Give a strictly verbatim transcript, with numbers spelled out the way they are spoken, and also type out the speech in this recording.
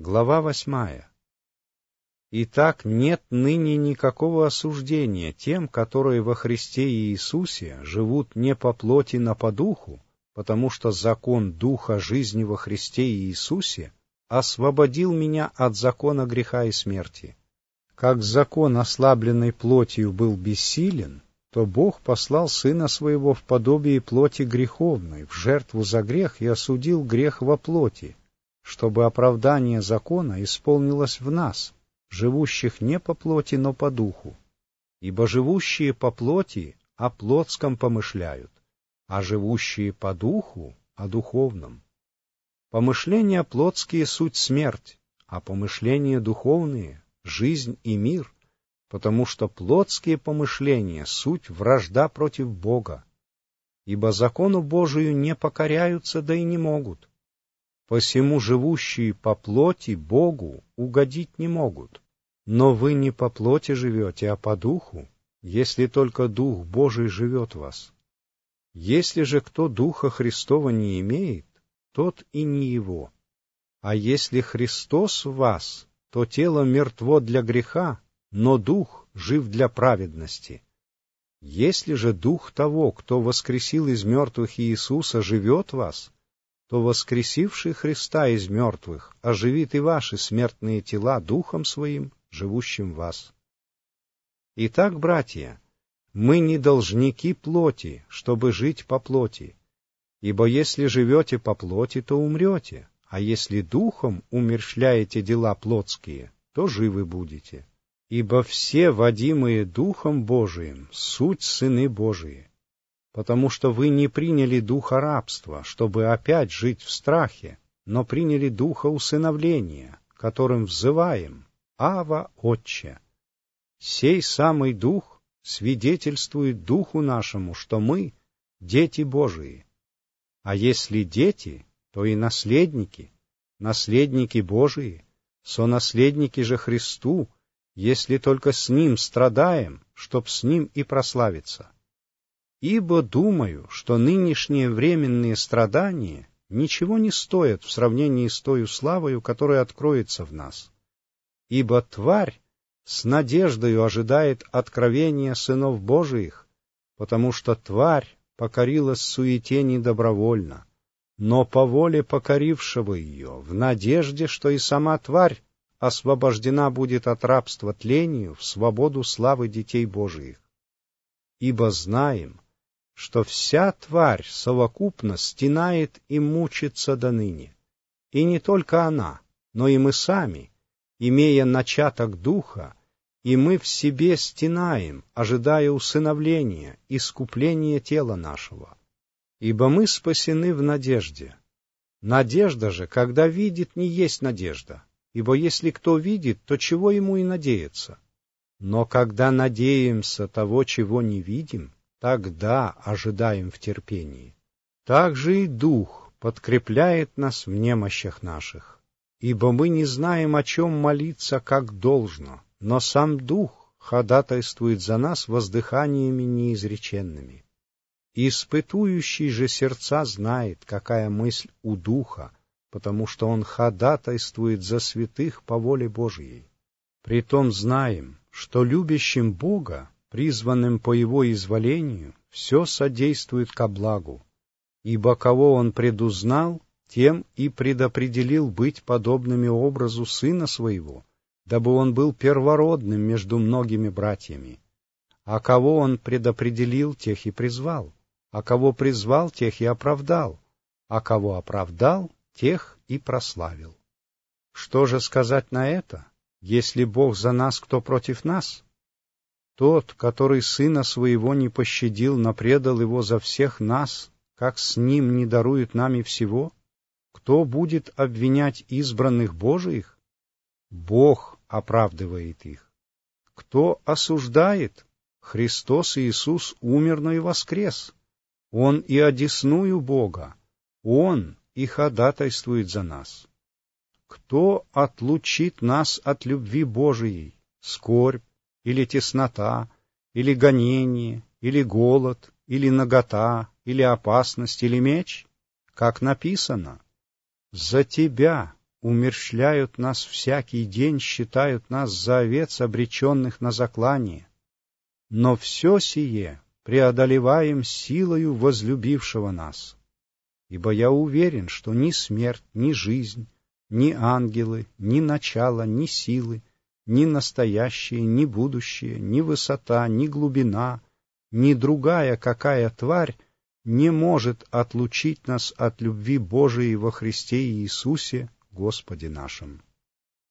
Глава восьмая. Итак, нет ныне никакого осуждения тем, которые во Христе Иисусе живут не по плоти, но по духу, потому что закон Духа жизни во Христе Иисусе освободил меня от закона греха и смерти. Как закон, ослабленный плотью, был бессилен, то Бог послал Сына Своего в подобие плоти греховной, в жертву за грех, и осудил грех во плоти, чтобы оправдание закона исполнилось в нас, живущих не по плоти, но по духу. Ибо живущие по плоти о плотском помышляют, а живущие по духу о духовном. Помышления плотские суть смерть, а помышления духовные — жизнь и мир, потому что плотские помышления суть вражда против Бога, ибо закону Божию не покоряются, да и не могут. Посему живущие по плоти Богу угодить не могут. Но вы не по плоти живете, а по духу, если только Дух Божий живет в вас. Если же кто Духа Христова не имеет, тот и не его. А если Христос в вас, то тело мертво для греха, но Дух жив для праведности. Если же Дух того, кто воскресил из мертвых Иисуса, живет в вас, то воскресивший Христа из мертвых оживит и ваши смертные тела Духом Своим, живущим в вас. Итак, братья, мы не должники плоти, чтобы жить по плоти, ибо если живете по плоти, то умрете, а если Духом умерщвляете дела плотские, то живы будете. Ибо все, водимые Духом Божиим, суть сыны Божии, потому что вы не приняли духа рабства, чтобы опять жить в страхе, но приняли духа усыновления, которым взываем: Ава, Отче. Сей самый Дух свидетельствует Духу нашему, что мы — дети Божии. А если дети, то и наследники, наследники Божии, сонаследники же Христу, если только с Ним страдаем, чтоб с Ним и прославиться. Ибо думаю, что нынешние временные страдания ничего не стоят в сравнении с тою славою, которая откроется в нас. Ибо тварь с надеждою ожидает откровения сынов Божиих, потому что тварь покорилась суете недобровольно, но по воле покорившего ее, в надежде, что и сама тварь освобождена будет от рабства тлению в свободу славы детей Божиих. Ибо знаем, что вся тварь совокупно стенает и мучится доныне. И не только она, но и мы сами, имея начаток духа, и мы в себе стенаем, ожидая усыновления, искупления тела нашего. Ибо мы спасены в надежде. Надежда же, когда видит, не есть надежда, ибо если кто видит, то чего ему и надеяться? Но когда надеемся того, чего не видим, тогда ожидаем в терпении. Так же и Дух подкрепляет нас в немощах наших, ибо мы не знаем, о чем молиться, как должно, но сам Дух ходатайствует за нас воздыханиями неизреченными. Испытующий же сердца знает, какая мысль у Духа, потому что он ходатайствует за святых по воле Божией. Притом знаем, что любящим Бога, призванным по Его изволению, все содействует ко благу, ибо кого Он предузнал, тем и предопределил быть подобными образу Сына Своего, дабы Он был первородным между многими братьями. А кого Он предопределил, тех и призвал, а кого призвал, тех и оправдал, а кого оправдал, тех и прославил. Что же сказать на это? Если Бог за нас, кто против нас? Тот, который Сына Своего не пощадил, но предал Его за всех нас, как с Ним не дарует нам и всего? Кто будет обвинять избранных Божиих? Бог оправдывает их. Кто осуждает? Христос Иисус умер, но и воскрес. Он и одесную Бога. Он и ходатайствует за нас. Кто отлучит нас от любви Божией? Скорбь, или теснота, или гонение, или голод, или нагота, или опасность, или меч? Как написано: «За Тебя, умерщвляют нас всякий день, считают нас за овец, обреченных на заклание. Но все сие преодолеваем силою возлюбившего нас. Ибо я уверен, что ни смерть, ни жизнь, ни ангелы, ни начало, ни силы, ни настоящее, ни будущее, ни высота, ни глубина, ни другая какая тварь не может отлучить нас от любви Божией во Христе Иисусе, Господе нашем.